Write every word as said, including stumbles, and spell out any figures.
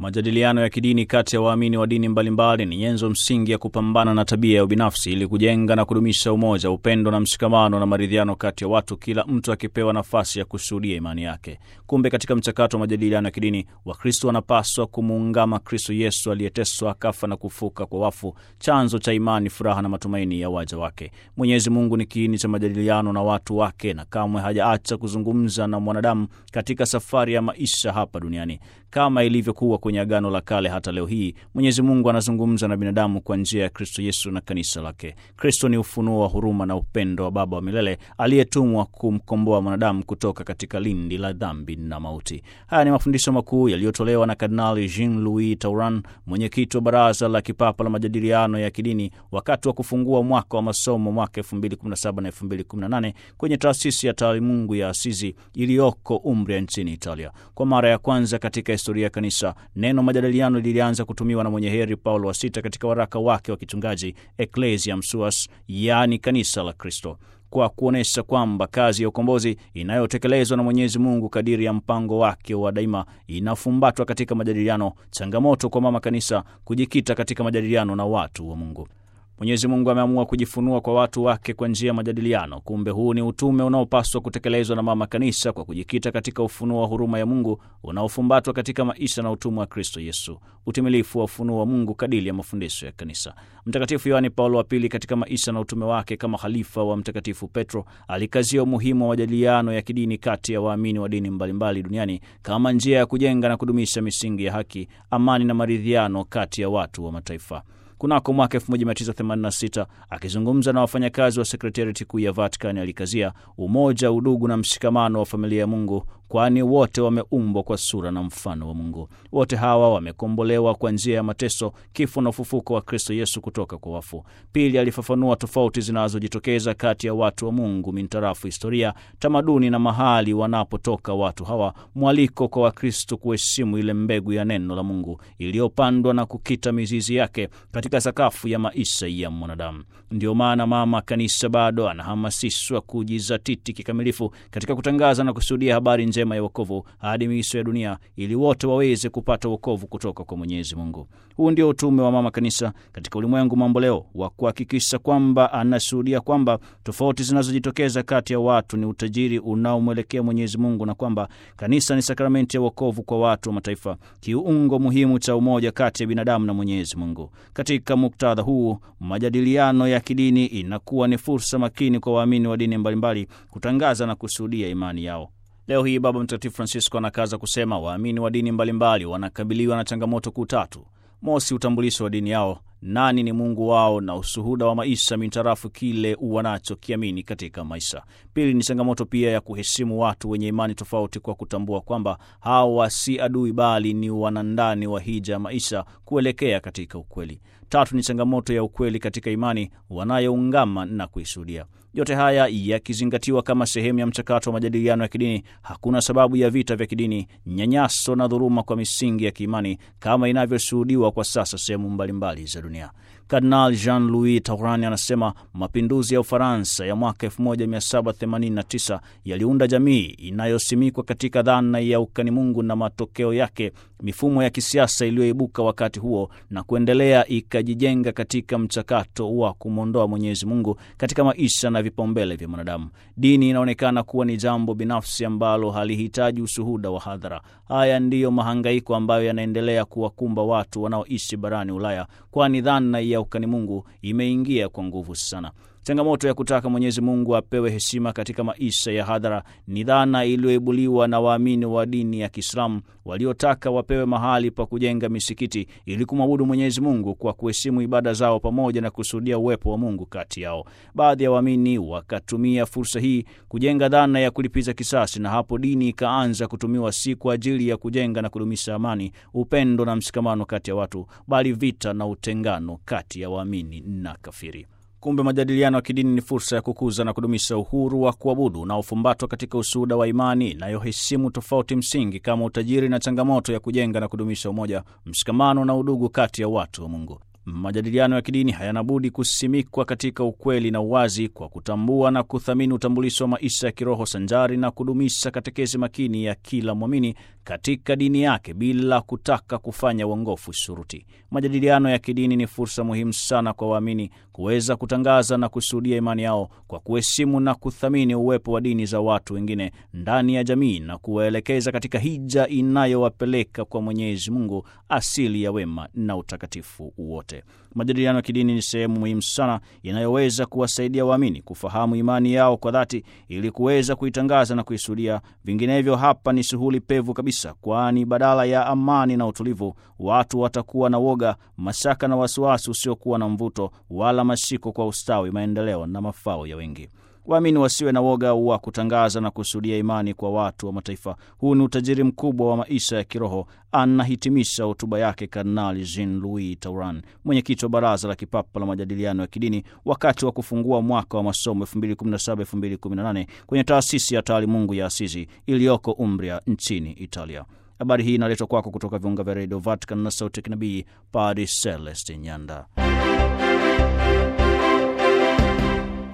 Majadiliano ya kidini kati ya waamini wa dini mbalimbali ni nyenzo msingi ya kupambana na tabia ya ubinafsi ili kujenga na kudumisha umoja, upendo na mshikamano na maridhiano kati ya watu, kila mtu akipewa nafasi ya kushuhudia imani yake. Kumbe katika mchakato wa majadiliano ya kidini, Wakristo wanapaswa kumuungama Kristo Yesu aliyeteswa, akafa na kufuka kwa wafu, chanzo cha imani, furaha na matumaini ya waja wake. Mwenyezi Mungu ni kiini cha majadiliano na watu wake, na kamwe hajaacha kuzungumza na mwanadamu katika safari ya maisha hapa duniani. Kama ilivyokuwa kwenye Agano la Kale, hata leo hii Mwenyezi Mungu anazungumza na binadamu kwa njia ya Kristo Yesu na kanisa lake. Kristo ni ufunuo wa huruma na upendo wa Baba wa milele aliyetumwa kumkomboa mwanadamu kutoka katika lindi la dhambi na mauti. Haya ni mafundisho makuu yaliyotolewa na Kardinali Jean-Louis Tauran, mwenyekiti wa Baraza la Kipapa la Majadiliano ya Kidini, wakati wa kufungua mwaka wa masomo mwaka elfu mbili kumi na saba na elfu mbili kumi na nane kwenye taasisi ya Taalimungu ya Asizi iliyoko Umbria nchini Italia. Kwa mara ya kwanza katika historia ya kanisa, neno majadiliano lilianza kutumiwa na mwenye heri Paulo wa sita katika waraka wake wa kichungaji Ecclesiam Suas, yaani kanisa la Kristo, kwa kuonesha kwamba kazi ya ukombozi inayotekelezwa na Mwenyezi Mungu kadiri ya mpango wake wa daima inafumbatwa katika majadiliano. Changamoto kwa mama kanisa kujikita katika majadiliano na watu wa Mungu. Mwenyezi Mungu ameamua kujifunua kwa watu wake kwa njia ya majadiliano. Kumbe huu ni utume unaopaswa kutekelezwa na mama kanisa kwa kujikita katika ufunuo wa huruma ya Mungu unaofumbatwa katika maisha na utumwa wa Kristo Yesu, utimilifu wa ufunuo wa Mungu kadiri ya mafundisho ya kanisa. Mtakatifu Yohane Paulo wa pili katika maisha na utume wake kama khalifa wa Mtakatifu Petro alikazia umuhimu wa majadiliano ya kidini kati ya waamini wa dini mbalimbali duniani kama njia ya kujenga na kudumisha misingi ya haki, amani na maridhiano kati ya watu wa mataifa. Kunako mwaka elfu moja mia tisa themanini na sita, akizungumza na wafanyakazi wa sekretarieti kuu ya Vatican, alikazia umoja, udugu na mshikamano wa familia ya Mungu, kwani wote wameumbwa kwa sura na mfano wa Mungu. Wote hawa wamekombolewa kwa njia ya mateso, kifo na ufufuko wa Kristo Yesu kutoka kwa wafu. Pili, alifafanua tofauti zinazojitokeza kati ya watu wa Mungu mintarafu historia, tamaduni na mahali wanapotoka watu hawa, mwaliko kwa Wakristo kuheshimu ile mbegu ya neno la Mungu iliyopandwa na kukita mizizi yake katika sakafu ya maisha ya mwanadamu. Ndio maana mama kanisa bado anahamasishwa kujizatiti kikamilifu katika kutangaza na kushuhudia habari njema ya wokovu hadi miisho ya dunia, ili wote waweze kupata wokovu kutoka kwa Mwenyezi Mungu. Huu ndio utume wa mama kanisa katika ulimwengu mambo leo, wa kuhakikisha kwamba anashuhudia kwamba tofauti zinazojitokeza kati ya watu ni utajiri unaomwelekea Mwenyezi Mungu, na kwamba kanisa ni sakramenti ya wokovu kwa watu wa mataifa, kiungo muhimu cha umoja kati ya binadamu na Mwenyezi Mungu. Katika muktadha huu, majadiliano ya kidini inakuwa ni fursa makini kwa waamini wa dini mbalimbali kutangaza na kushuhudia imani yao. Leo hii Baba Mtakatifu Francisco anakaza kusema waamini wa dini mbalimbali wanakabiliwa na changamoto kuu tatu. Mosi, utambulisho wa dini yao, nani ni Mungu wao, na ushuhuda wa maisha mintarafu kile wanachokiamini katika maisha. Pili, ni changamoto pia ya kuheshimu watu wenye imani tofauti kwa kutambua kwamba hawa si adui bali ni wanandani wa hija maisha kuelekea katika ukweli. Tatu, ni changamoto ya ukweli katika imani wanayoungama na kuishuhudia. Yote haya yakizingatiwa kama sehemu ya mchakato wa majadiliano ya kidini, hakuna sababu ya vita vya kidini, nyanyaso na dhuluma kwa misingi ya kiimani kama inavyoshuhudiwa kwa sasa sehemu mbalimbali za dunia. Kardinali Jean-Louis Tauran anasema mapinduzi ya Ufaransa ya mwaka elfu moja mia saba themanini na tisa yaliunda jamii inayosimikwa katika dhana ya ukani Mungu, na matokeo yake mifumo ya kisiasa iliyoibuka wakati huo na kuendelea ikajijenga katika mchakato wa kumwondoa Mwenyezi Mungu katika maisha na vipaumbele vya mwanadamu. Dini inaonekana kuwa ni jambo binafsi ambalo halihitaji ushuhuda wa hadhara. Haya ndiyo mahangaiko ambayo yanaendelea kuwakumba watu wanaoishi barani Ulaya, kwani dhana ya ukani Mungu imeingia kwa nguvu sana. Changamoto ya kutaka Mwenyezi Mungu apewe heshima katika maisha ya hadhara ni dhana iliyoibuliwa na waamini wa dini ya Kiislamu waliotaka wapewe mahali pa kujenga misikiti ili kumwabudu Mwenyezi Mungu kwa kuheshimu ibada zao pamoja na kusudia uwepo wa Mungu kati yao. Baadhi ya waamini wakatumia fursa hii kujenga dhana ya kulipiza kisasi, na hapo dini ikaanza kutumiwa si kwa ajili ya kujenga na kudumisha amani, upendo na mshikamano kati ya watu, bali vita na utengano kati ya waamini na kafiri. Kumbe majadiliano ya kidini ni fursa ya kukuza na kudumisha uhuru wa kuabudu na ufumbatwa katika ushuhuda wa imani inayoheshimu tofauti msingi kama utajiri na changamoto ya kujenga na kudumisha umoja, mshikamano na udugu kati ya watu wa Mungu. Majadiliano ya kidini hayana budi kusimikwa katika ukweli na uwazi, kwa kutambua na kuthamini utambulisho wa maisha ya kiroho sanjari na kudumisha katekesi makini ya kila mwamini katika dini yake bila kutaka kufanya uongofu shuruti. Majadiliano ya kidini ni fursa muhimu sana kwa waamini kuweza kutangaza na kushuhudia imani yao kwa kuheshimu na kuthamini uwepo wa dini za watu wengine ndani ya jamii na kuwaelekeza katika hija inayowapeleka kwa Mwenyezi Mungu, asili ya wema na utakatifu wote. Majadiliano ya kidini ni sehemu muhimu sana inayoweza kuwasaidia waamini kufahamu imani yao kwa dhati ili kuweza kuitangaza na kuishuhudia. Vinginevyo hapa ni shughuli pevu kabisa, kwani badala ya amani na utulivu watu watakuwa na woga, mashaka na wasiwasi usiokuwa na mvuto wala mashiko kwa ustawi, maendeleo na mafao ya wengi. Waamini wasiwe na woga wa kutangaza na kushuhudia imani kwa watu wa mataifa. Huu ni utajiri mkubwa wa maisha ya kiroho, anahitimisha hotuba yake Kardinali Jean-Louis Tauran, mwenyekiti wa Baraza la Kipapa la Majadiliano ya Kidini, wakati wa kufungua mwaka wa masomo elfu mbili kumi na saba elfu mbili kumi na nane kwenye taasisi ya Taalimungu ya Asizi iliyoko Umbria nchini Italia. Habari hii inaletwa kwako kutoka viunga vya Radio Vatican na sauti ya kinabii, Padre Celestin Nyanda.